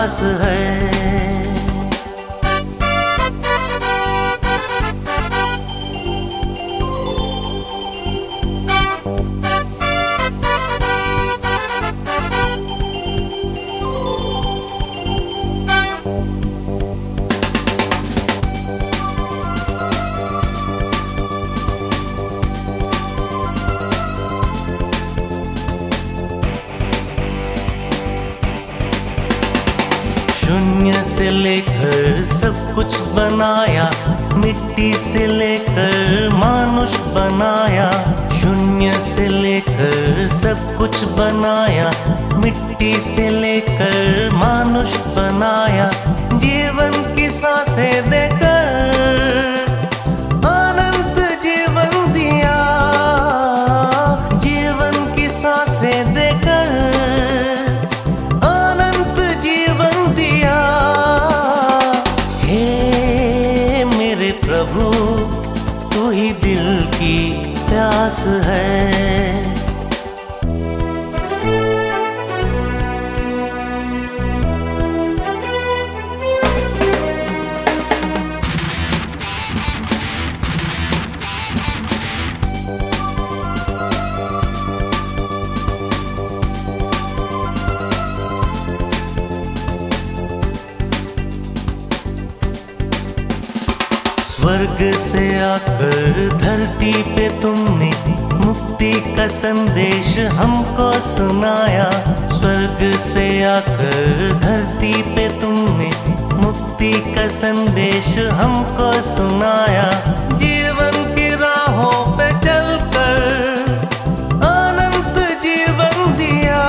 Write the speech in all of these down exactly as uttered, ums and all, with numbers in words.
प्यास है। शून्य से लेकर सब कुछ बनाया, मिट्टी से लेकर मानुष बनाया। शून्य से लेकर सब कुछ बनाया, मिट्टी से लेकर मानुष बनाया। जीवन की सांसें देकर अनंत जीवन दिया, जीवन की सांसें देकर अनंत जीवन दिया। हे मेरे प्रभु, तू ही दिल की प्यास है। स्वर्ग से आकर धरती पे तुमने मुक्ति का संदेश हमको सुनाया। स्वर्ग से आकर धरती पे तुमने मुक्ति का संदेश हमको सुनाया। जीवन की राहों पे चलकर अनंत जीवन दिया,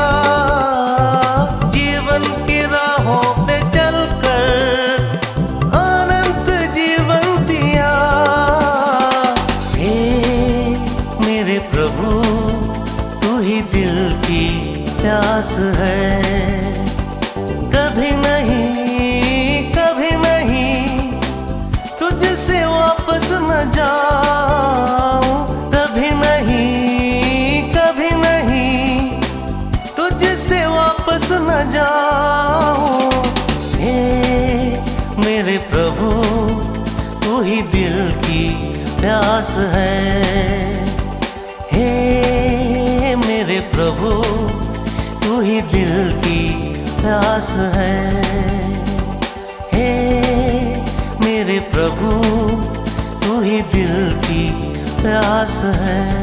जीवन की राहों पे चलकर अनंत जीवन दिया। हे मेरे प्रभु, तू ही दिल की प्यास है। कभी नहीं, कभी नहीं तुझसे वापस न जाऊं। कभी नहीं, कभी नहीं तुझसे वापस न जाऊं। हे मेरे प्रभु, तू ही दिल की प्यास है। हे मेरे प्रभु, तू ही दिल की प्यास है। हे मेरे प्रभु, तू ही दिल की प्यास है।